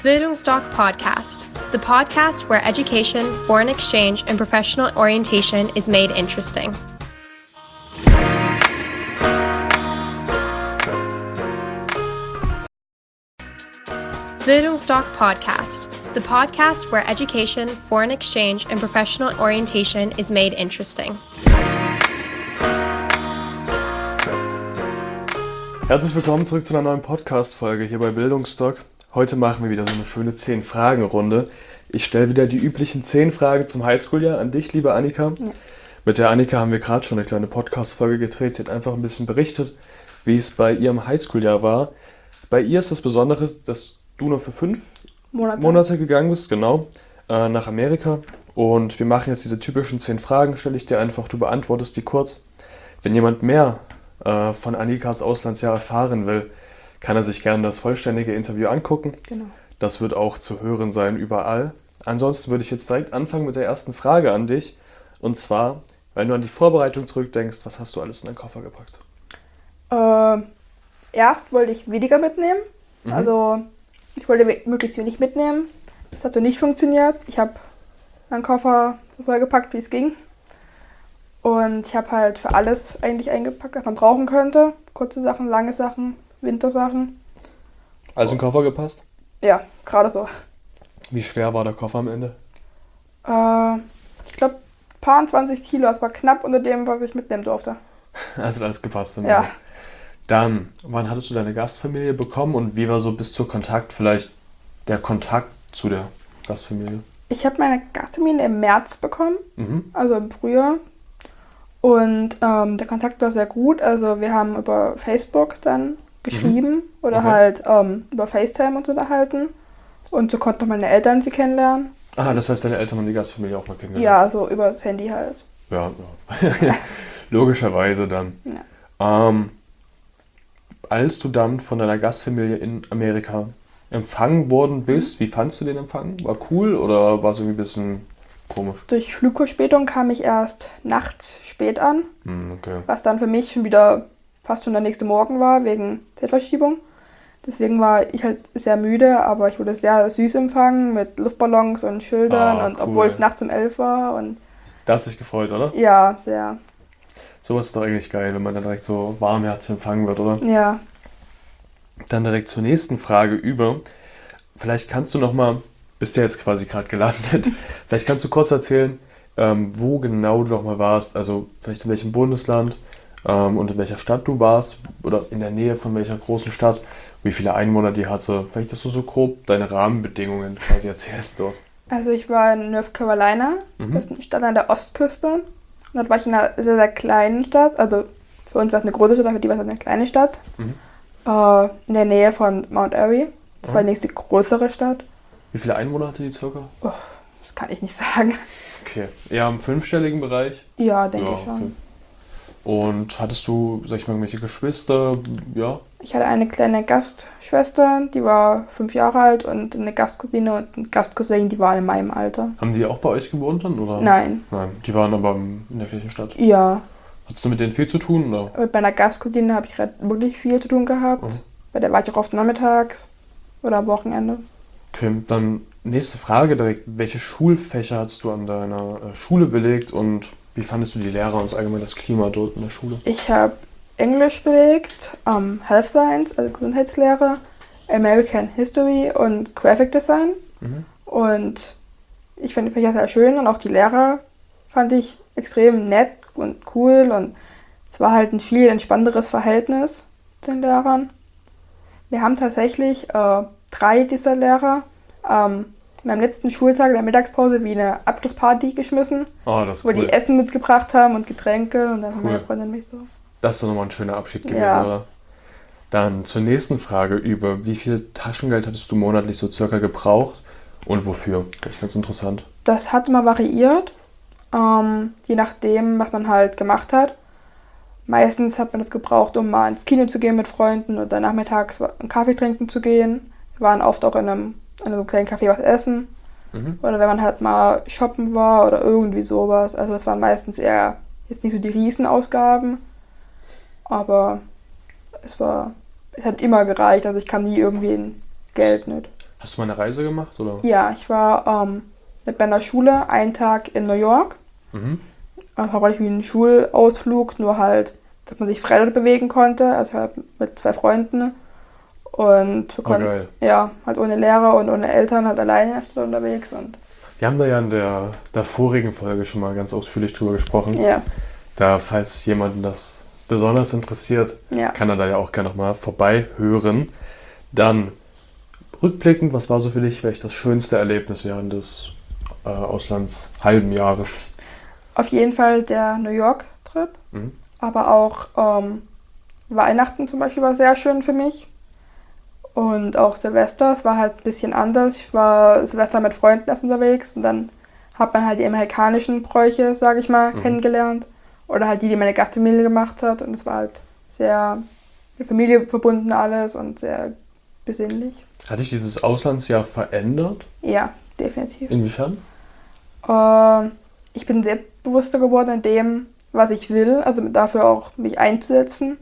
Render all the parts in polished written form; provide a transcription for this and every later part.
Bildungsdoc Podcast, the podcast where education, foreign exchange, and professional orientation is made interesting. Bildungsdoc Podcast, the podcast where education, foreign exchange, and professional orientation is made interesting. Herzlich willkommen zurück zu einer neuen Podcast-Folge hier bei Bildungsdoc. Heute machen wir wieder so eine schöne 10-Fragen-Runde. Ich stelle wieder die üblichen 10 Fragen zum Highschool-Jahr an dich, liebe Annika. Ja. Mit der Annika haben wir gerade schon eine kleine Podcast-Folge gedreht. Sie hat einfach ein bisschen berichtet, wie es bei ihrem Highschool-Jahr war. Bei ihr ist das Besondere, dass du nur für 5 Monate gegangen bist, genau, nach Amerika. Und wir machen jetzt diese typischen 10 Fragen, stelle ich dir einfach, du beantwortest die kurz. Wenn jemand mehr von Annikas Auslandsjahr erfahren will, kann er sich gerne das vollständige Interview angucken. Genau. Das wird auch zu hören sein überall. Ansonsten würde ich jetzt direkt anfangen mit der ersten Frage an dich. Und zwar, wenn du an die Vorbereitung zurückdenkst, was hast du alles in deinen Koffer gepackt? Erst wollte ich weniger mitnehmen. Also ich wollte möglichst wenig mitnehmen. Das hat so nicht funktioniert. Ich habe meinen Koffer so voll gepackt, wie es ging. Und ich habe halt für alles eigentlich eingepackt, was man brauchen könnte. Kurze Sachen, lange Sachen, Wintersachen. Alles in den Koffer gepasst? Ja, gerade so. Wie schwer war der Koffer am Ende? Ich glaube, paar 20 Kilo. Das war knapp unter dem, was ich mitnehmen durfte. Also alles gepasst. Ja. Dann, wann hattest du deine Gastfamilie bekommen und wie war so bis zur vielleicht der Kontakt zu der Gastfamilie? Ich habe meine Gastfamilie im März bekommen, also im Frühjahr. Und der Kontakt war sehr gut. Also wir haben über Facebook dann geschrieben oder halt über FaceTime uns unterhalten. Und so konnten meine Eltern sie kennenlernen. Ah, das heißt, deine Eltern haben die Gastfamilie auch mal kennengelernt? Ja, so über das Handy halt. Ja. Logischerweise dann. Ja. Als du dann von deiner Gastfamilie in Amerika empfangen worden bist, wie fandst du den Empfang? War cool oder war es irgendwie ein bisschen komisch? Durch Flugverspätung kam ich erst nachts spät an, okay. Was dann für mich schon wieder fast schon der nächste Morgen war, wegen Zeitverschiebung. Deswegen war ich halt sehr müde, aber ich wurde sehr süß empfangen mit Luftballons und Schildern und cool. Obwohl es nachts um 11 war. Und da hast du dich gefreut, oder? Ja, sehr. Sowas ist doch eigentlich geil, wenn man dann direkt so warmherzig empfangen wird, oder? Ja. Dann direkt zur nächsten Frage über. Vielleicht kannst du nochmal, bist du jetzt quasi gerade gelandet, vielleicht kannst du kurz erzählen, wo genau du nochmal warst, also vielleicht in welchem Bundesland und in welcher Stadt du warst oder in der Nähe von welcher großen Stadt, wie viele Einwohner die hatte. Vielleicht, dass du so grob deine Rahmenbedingungen quasi erzählst dort. Also ich war in North Carolina, das ist eine Stadt an der Ostküste. Und dort war ich in einer sehr, sehr kleinen Stadt, also für uns war es eine große Stadt, aber für die war es eine kleine Stadt. In der Nähe von Mount Airy. Das war die nächste größere Stadt. Wie viele Einwohner hatte die circa? Oh, das kann ich nicht sagen. Okay, eher im 5-stelligen Bereich? Ja, denke ich schon. Okay. Und hattest du, sag ich mal, irgendwelche Geschwister? Ja. Ich hatte eine kleine Gastschwester, die war 5 Jahre alt und eine Gastcousine und ein Gastcousin, die waren in meinem Alter. Haben die auch bei euch gewohnt dann, oder? Nein. Nein, die waren aber in der gleichen Stadt? Ja. Hattest du mit denen viel zu tun, oder? Mit meiner Gastcousine habe ich wirklich viel zu tun gehabt. Bei der war ich auch oft nachmittags oder am Wochenende. Okay, dann nächste Frage direkt. Welche Schulfächer hast du an deiner Schule belegt und wie fandest du die Lehrer und allgemein das Klima dort in der Schule? Ich habe Englisch belegt, Health Science, also Gesundheitslehre, American History und Graphic Design. Und ich fand die Fächer sehr schön und auch die Lehrer fand ich extrem nett und cool und es war halt ein viel entspannteres Verhältnis zu den Lehrern. Wir haben tatsächlich 3 dieser Lehrer in meinem letzten Schultag in der Mittagspause wie eine Abschlussparty geschmissen, das ist wo die Essen mitgebracht haben und Getränke und dann haben meine Freundin mich so. Das ist doch nochmal ein schöner Abschied gewesen, oder? Dann zur nächsten Frage über, wie viel Taschengeld hattest du monatlich so circa gebraucht und wofür? Das ist ganz interessant. Das hat immer variiert, je nachdem, was man halt gemacht hat. Meistens hat man das gebraucht, um mal ins Kino zu gehen mit Freunden oder nachmittags einen Kaffee trinken zu gehen. Wir waren oft auch in einem kleinen Café was essen. Oder wenn man halt mal shoppen war oder irgendwie sowas. Also das waren meistens eher jetzt nicht so die Riesenausgaben. Aber es hat immer gereicht. Also ich kam nie irgendwie in Geld nicht. Hast du mal eine Reise gemacht, oder? Ja, ich war mit meiner Schule einen Tag in New York. Einfach wie ein Schulausflug, nur halt, dass man sich frei dort bewegen konnte. Also halt mit 2 Freunden. Und wir konnten, geil. ja, halt ohne Lehrer und ohne Eltern, halt alleine in der Stadt unterwegs. Und Wir haben da ja in der vorigen Folge schon mal ganz ausführlich drüber gesprochen. ja, Da, falls jemanden das besonders interessiert, ja. kann er da ja auch gerne nochmal vorbei hören. Dann rückblickend, was war so für dich vielleicht das schönste Erlebnis während des Auslands-halben Jahres? Auf jeden Fall der New York-Trip. Aber auch Weihnachten zum Beispiel war sehr schön für mich. Und auch Silvester, es war halt ein bisschen anders. Ich war Silvester mit Freunden erst unterwegs und dann hat man halt die amerikanischen Bräuche, sage ich mal, kennengelernt. Oder halt die meine Gastfamilie gemacht hat. Und es war halt sehr mit Familie verbunden alles und sehr besinnlich. Hat dich dieses Auslandsjahr verändert? Ja, definitiv. Inwiefern? Ich bin selbstbewusster geworden in dem, was ich will, also dafür auch mich einzusetzen.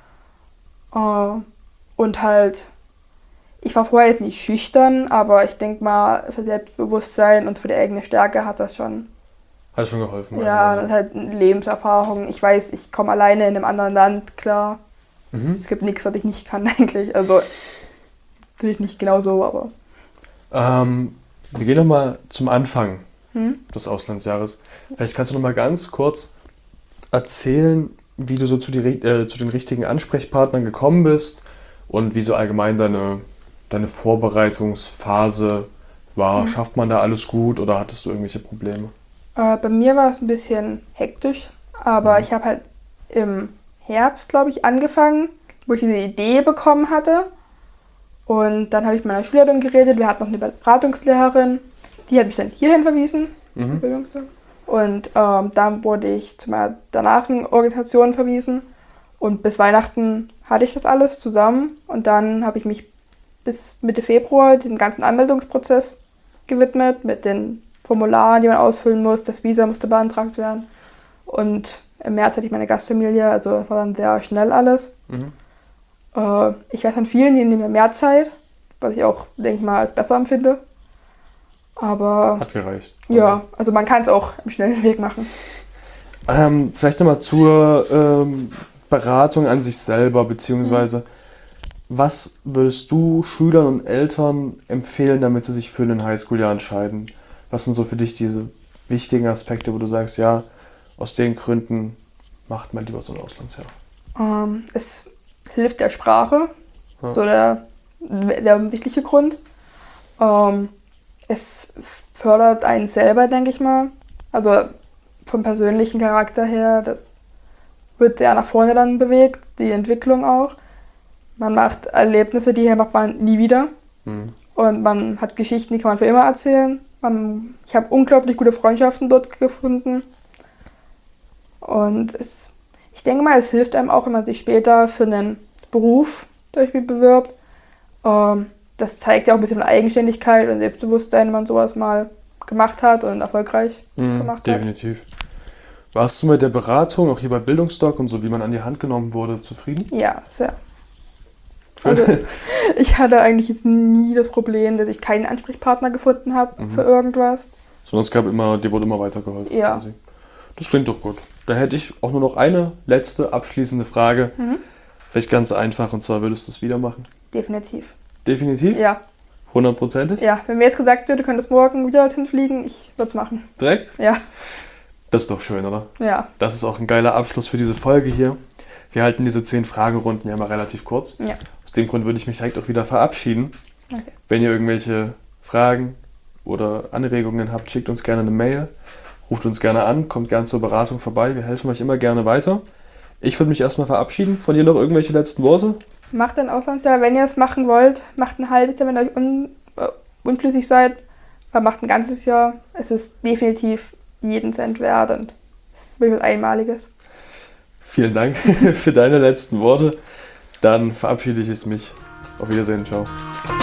Und halt, ich war vorher jetzt nicht schüchtern, aber ich denke mal, für Selbstbewusstsein und für die eigene Stärke hat das schon. Hat schon geholfen? Ja, das ist halt eine Lebenserfahrung. Ich weiß, ich komme alleine in einem anderen Land, klar. Es gibt nichts, was ich nicht kann eigentlich. Also, natürlich nicht genau so, aber. Wir gehen nochmal zum Anfang des Auslandsjahres. Vielleicht kannst du nochmal ganz kurz erzählen, wie du so zu den richtigen Ansprechpartnern gekommen bist und wie so allgemein deine Vorbereitungsphase war. Schafft man da alles gut oder hattest du irgendwelche Probleme? Bei mir war es ein bisschen hektisch, aber ich habe halt im Herbst, glaube ich, angefangen, wo ich diese Idee bekommen hatte. Und dann habe ich mit meiner Schulleitung geredet. Wir hatten noch eine Beratungslehrerin, die hat mich dann hierhin verwiesen. Und dann wurde ich zu meiner danach Organisation verwiesen. Und bis Weihnachten hatte ich das alles zusammen. Und dann habe ich mich bis Mitte Februar diesem ganzen Anmeldungsprozess gewidmet, mit den Formularen, die man ausfüllen muss. Das Visa musste beantragt werden. Und im März hatte ich meine Gastfamilie, also war dann sehr schnell alles. Ich weiß von vielen, die nehmen mehr Zeit, was ich auch, denke ich mal, als besser empfinde. Aber Hat gereicht. ja, also man kann es auch im schnellen Weg machen. Vielleicht nochmal zur Beratung an sich selber, beziehungsweise was würdest du Schülern und Eltern empfehlen, damit sie sich für ein Highschool-Jahr entscheiden? Was sind so für dich diese wichtigen Aspekte, wo du sagst, ja, aus den Gründen macht man lieber so ein Auslandsjahr? Es hilft der Sprache, so der offensichtliche Grund. Es fördert einen selber, denke ich mal. Also vom persönlichen Charakter her, das wird sehr nach vorne dann bewegt, die Entwicklung auch. Man macht Erlebnisse, die hier macht man nie wieder. Und man hat Geschichten, die kann man für immer erzählen. Ich habe unglaublich gute Freundschaften dort gefunden. Und ich denke mal, es hilft einem auch, wenn man sich später für einen Beruf bewirbt. Das zeigt ja auch ein bisschen Eigenständigkeit und Selbstbewusstsein, wenn man sowas mal gemacht hat und erfolgreich gemacht hat. Definitiv. Warst du mit der Beratung, auch hier bei Bildungsdoc und so, wie man an die Hand genommen wurde, zufrieden? Ja, sehr. Also, ich hatte eigentlich jetzt nie das Problem, dass ich keinen Ansprechpartner gefunden habe für irgendwas. Sondern dir wurde immer weitergeholfen. Ja. Quasi. Das klingt doch gut. Da hätte ich auch nur noch eine letzte abschließende Frage. Vielleicht ganz einfach, und zwar, würdest du es wieder machen? Definitiv. Definitiv? Ja. 100%? Ja, wenn mir jetzt gesagt wird, du könntest morgen wieder dorthin fliegen, ich würde es machen. Direkt? Ja. Das ist doch schön, oder? Ja. Das ist auch ein geiler Abschluss für diese Folge hier. Wir halten diese 10 Fragerunden ja mal relativ kurz. Ja. Aus dem Grund würde ich mich direkt auch wieder verabschieden. Okay. Wenn ihr irgendwelche Fragen oder Anregungen habt, schickt uns gerne eine Mail, ruft uns gerne an, kommt gerne zur Beratung vorbei. Wir helfen euch immer gerne weiter. Ich würde mich erstmal verabschieden. Von dir noch irgendwelche letzten Worte? Macht ein Auslandsjahr, wenn ihr es machen wollt. Macht ein halbes Jahr, wenn ihr euch unschlüssig seid. Aber macht ein ganzes Jahr. Es ist definitiv jeden Cent wert und es ist wirklich was Einmaliges. Vielen Dank für deine letzten Worte. Dann verabschiede ich mich. Auf Wiedersehen. Ciao.